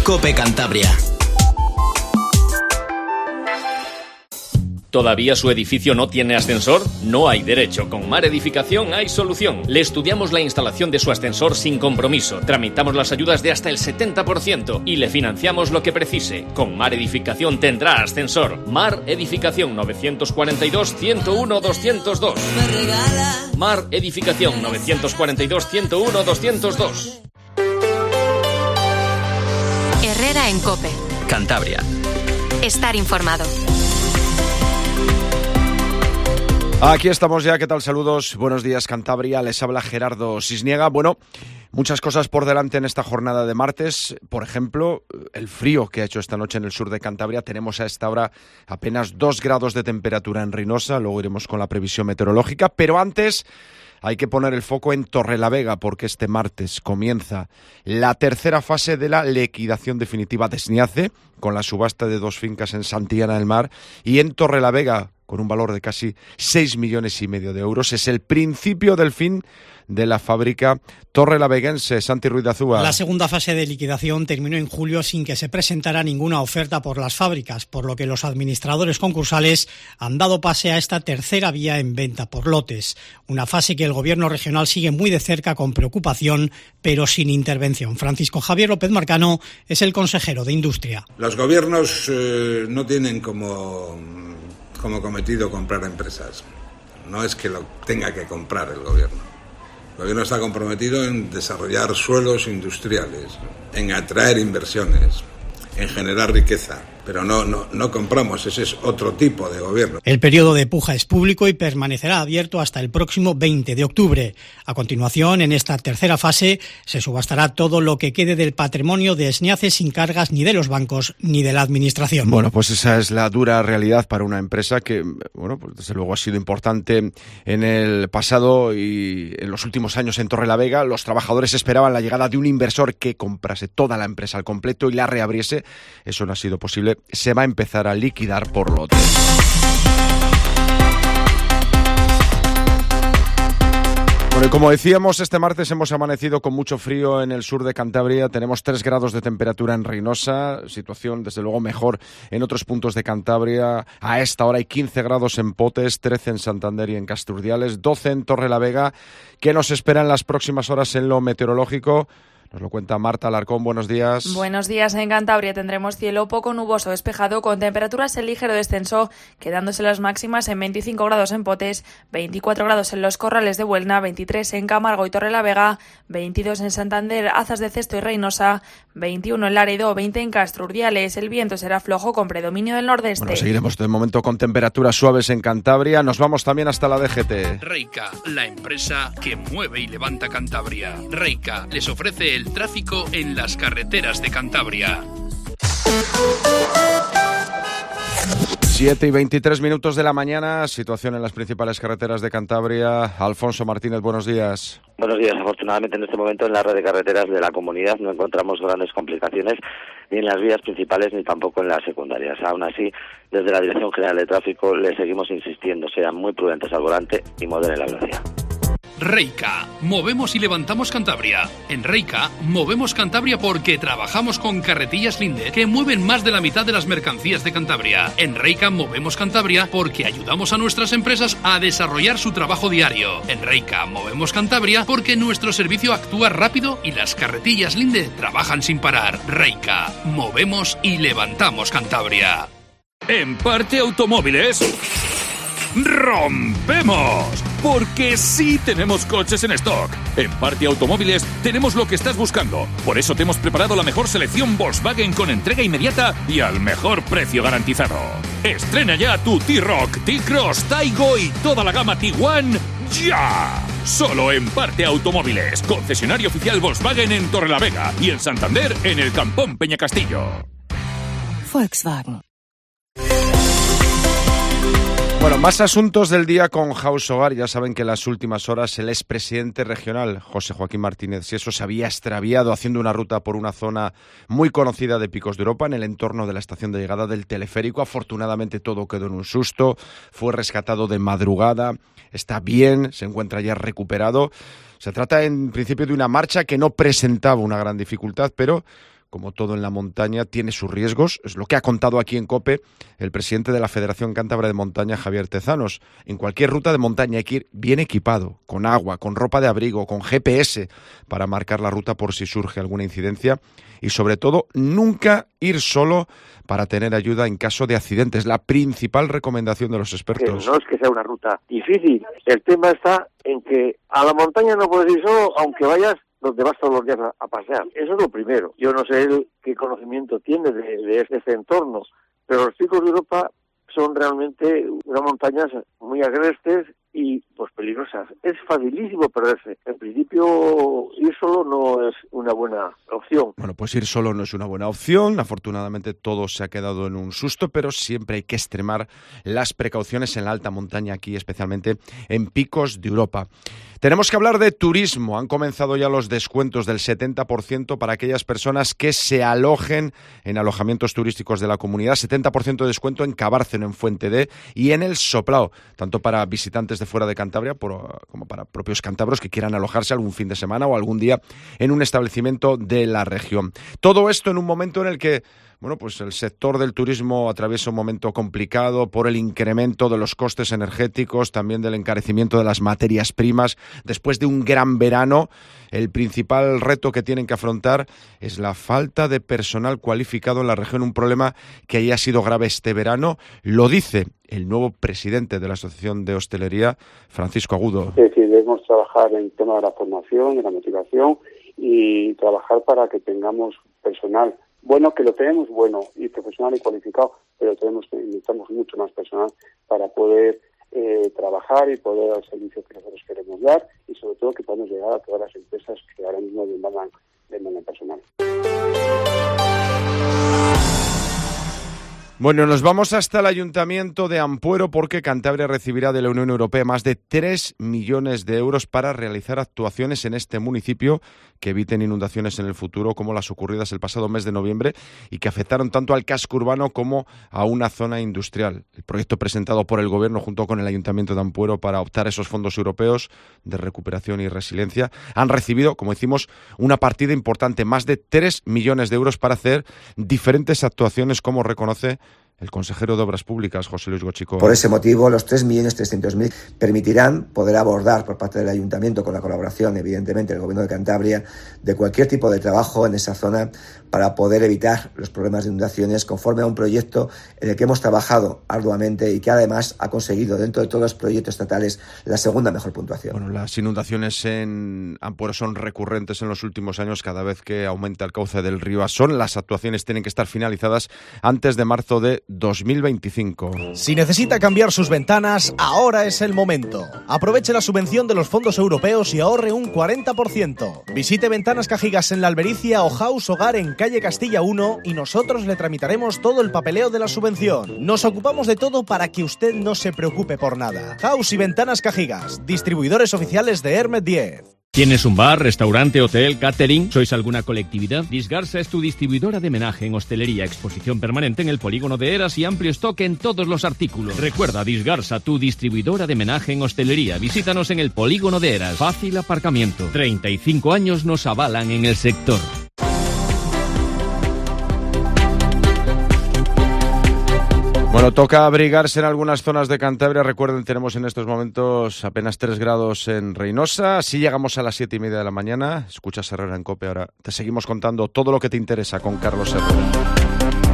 COPE Cantabria. ¿Todavía su edificio no tiene ascensor? No hay derecho. Con Mar Edificación hay solución. Le estudiamos la instalación de su ascensor sin compromiso. Tramitamos las ayudas de hasta el 70% y le financiamos lo que precise. Con Mar Edificación tendrá ascensor. Mar Edificación 942-101-202. Mar Edificación 942-101-202. Herrera en COPE. Cantabria. Estar informado. Aquí estamos ya, ¿qué tal? Saludos, buenos días Cantabria, les habla Gerardo Cisniega. Bueno, muchas cosas por delante en esta jornada de martes, por ejemplo, el frío que ha hecho esta noche en el sur de Cantabria. Tenemos a esta hora apenas 2 grados de temperatura en Reynosa, luego iremos con la previsión meteorológica, pero antes hay que poner el foco en Torrelavega porque este martes comienza la tercera fase de la liquidación definitiva de Sniace, con la subasta de 2 fincas en Santillana del Mar y en Torrelavega, con un valor de casi 6,5 millones de euros. Es el principio del fin de la fábrica torrelaveguense. Santi Ruiz de Azúa. La segunda fase de liquidación terminó en julio sin que se presentara ninguna oferta por las fábricas, por lo que los administradores concursales han dado pase a esta tercera vía en venta por lotes. Una fase que el gobierno regional sigue muy de cerca con preocupación, pero sin intervención. Francisco Javier López Marcano es el consejero de Industria. Los gobiernos no tienen como cometido comprar empresas. No es que lo tenga que comprar el gobierno. El gobierno está comprometido en desarrollar suelos industriales, en atraer inversiones, en generar riqueza. Pero no compramos, ese es otro tipo de gobierno. El periodo de puja es público y permanecerá abierto hasta el próximo 20 de octubre. A continuación, en esta tercera fase, se subastará todo lo que quede del patrimonio de Sniace sin cargas ni de los bancos ni de la administración. Bueno, pues esa es la dura realidad para una empresa que, bueno, pues desde luego ha sido importante en el pasado y en los últimos años en Torrelavega. Los trabajadores esperaban la llegada de un inversor que comprase toda la empresa al completo y la reabriese. Eso no ha sido posible. Se va a empezar a liquidar por lotes. Bueno, y como decíamos, este martes hemos amanecido con mucho frío en el sur de Cantabria. Tenemos 3 grados de temperatura en Reynosa, situación desde luego mejor en otros puntos de Cantabria. A esta hora hay 15 grados en Potes, 13 en Santander y en Casturdiales, 12 en Torrelavega. ¿Qué nos espera en las próximas horas en lo meteorológico? Nos lo cuenta Marta Alarcón, buenos días. Buenos días. En Cantabria tendremos cielo poco nuboso despejado con temperaturas en ligero descenso, quedándose las máximas en 25 grados en Potes, 24 grados en los Corrales de Buelna, 23 en Camargo y Torrelavega, 22 en Santander, Azas de Cesto y Reynosa, 21 en Laredo, 20 en Casturdiales. El viento será flojo con predominio del nordeste. Bueno, seguiremos de momento con temperaturas suaves en Cantabria. Nos vamos también hasta la DGT. Reica, la empresa que mueve y levanta Cantabria. Reica les ofrece el tráfico en las carreteras de Cantabria. 7:23 de la mañana, situación en las principales carreteras de Cantabria. Alfonso Martínez, buenos días. Buenos días. Afortunadamente en este momento en la red de carreteras de la comunidad no encontramos grandes complicaciones ni en las vías principales ni tampoco en las secundarias. Aún así, desde la Dirección General de Tráfico les seguimos insistiendo, sean muy prudentes al volante y moderen la velocidad. Reica, movemos y levantamos Cantabria. En Reica, movemos Cantabria porque trabajamos con carretillas Linde, que mueven más de la mitad de las mercancías de Cantabria. En Reica, movemos Cantabria porque ayudamos a nuestras empresas a desarrollar su trabajo diario. En Reica, movemos Cantabria porque nuestro servicio actúa rápido y las carretillas Linde trabajan sin parar. Reica, movemos y levantamos Cantabria. En Parte Automóviles ¡rompemos! Porque sí tenemos coches en stock. En Parte Automóviles tenemos lo que estás buscando. Por eso te hemos preparado la mejor selección Volkswagen con entrega inmediata y al mejor precio garantizado. Estrena ya tu T-Roc, T-Cross, Taigo y toda la gama Tiguan ¡ya! Solo en Parte Automóviles, concesionario oficial Volkswagen en Torrelavega y en Santander en el Campón Peñacastillo. Volkswagen. Bueno, más asuntos del día con House Hogar. Ya saben que en las últimas horas el expresidente regional, José Joaquín Martínez Sieso, se había extraviado haciendo una ruta por una zona muy conocida de Picos de Europa, en el entorno de la estación de llegada del teleférico. Afortunadamente todo quedó en un susto, fue rescatado de madrugada, está bien, se encuentra ya recuperado. Se trata en principio de una marcha que no presentaba una gran dificultad, pero como todo en la montaña, tiene sus riesgos. Es lo que ha contado aquí en COPE el presidente de la Federación Cántabra de Montaña, Javier Tezanos. En cualquier ruta de montaña hay que ir bien equipado, con agua, con ropa de abrigo, con GPS, para marcar la ruta por si surge alguna incidencia. Y sobre todo, nunca ir solo para tener ayuda en caso de accidentes. La principal recomendación de los expertos. No es que sea una ruta difícil. El tema está en que a la montaña no puedes ir solo, aunque vayas donde vas todos los días a pasear. Eso es lo primero. Yo no sé él qué conocimiento tiene de este entorno, pero los picos de Europa son realmente unas montañas muy agrestes y pues peligrosas. Es facilísimo perderse. En principio, ir solo no es una buena opción. Bueno, pues ir solo no es una buena opción. Afortunadamente todo se ha quedado en un susto, pero siempre hay que extremar las precauciones en la alta montaña aquí, especialmente en picos de Europa. Tenemos que hablar de turismo. Han comenzado ya los descuentos del 70% para aquellas personas que se alojen en alojamientos turísticos de la comunidad. 70% de descuento en Cabárceno, en Fuente D y en El Soplao, tanto para visitantes de fuera de Cantabria como para propios cántabros que quieran alojarse algún fin de semana o algún día en un establecimiento de la región. Todo esto en un momento en el que pues el sector del turismo atraviesa un momento complicado por el incremento de los costes energéticos, también del encarecimiento de las materias primas. Después de un gran verano, el principal reto que tienen que afrontar es la falta de personal cualificado en la región, un problema que haya sido grave este verano. Lo dice el nuevo presidente de la Asociación de Hostelería, Francisco Agudo. Es decir, debemos trabajar en el tema de la formación, de la motivación y trabajar para que tengamos personal bueno, que lo tenemos bueno y profesional y cualificado, pero necesitamos mucho más personal para poder trabajar y poder dar el servicio que nosotros queremos dar y sobre todo que podamos llegar a todas las empresas que ahora mismo demandan personal. Bueno, nos vamos hasta el Ayuntamiento de Ampuero porque Cantabria recibirá de la Unión Europea más de 3 millones de euros para realizar actuaciones en este municipio que eviten inundaciones en el futuro como las ocurridas el pasado mes de noviembre y que afectaron tanto al casco urbano como a una zona industrial. El proyecto presentado por el Gobierno junto con el Ayuntamiento de Ampuero para optar esos fondos europeos de recuperación y resiliencia han recibido, como decimos, una partida importante, más de 3 millones de euros para hacer diferentes actuaciones, como reconoce el consejero de Obras Públicas, José Luis Gochico. Por ese motivo, los 3.300.000 permitirán poder abordar por parte del Ayuntamiento, con la colaboración, evidentemente, del Gobierno de Cantabria, de cualquier tipo de trabajo en esa zona para poder evitar los problemas de inundaciones conforme a un proyecto en el que hemos trabajado arduamente y que además ha conseguido, dentro de todos los proyectos estatales, la segunda mejor puntuación. Bueno, las inundaciones en Ampuero son recurrentes en los últimos años cada vez que aumenta el cauce del río Asón. Las actuaciones tienen que estar finalizadas antes de marzo de 2025. Si necesita cambiar sus ventanas, ahora es el momento. Aproveche la subvención de los fondos europeos y ahorre un 40%. Visite Ventanas Cajigas en La Albericia o House Hogar en calle Castilla 1 y nosotros le tramitaremos todo el papeleo de la subvención. Nos ocupamos de todo para que usted no se preocupe por nada. House y Ventanas Cajigas, distribuidores oficiales de Hermet 10. ¿Tienes un bar, restaurante, hotel, catering? ¿Sois alguna colectividad? Disgarsa es tu distribuidora de menaje en hostelería, exposición permanente en el polígono de Eras y amplio stock en todos los artículos. Recuerda, Disgarsa, tu distribuidora de menaje en hostelería. Visítanos en el polígono de Eras. Fácil aparcamiento. 35 años nos avalan en el sector. Bueno, toca abrigarse en algunas zonas de Cantabria. Recuerden, tenemos en estos momentos apenas 3 grados en Reynosa. Así llegamos a las 7:30 de la mañana. Escuchas Herrera en COPE. Ahora te seguimos contando todo lo que te interesa con Carlos Herrera.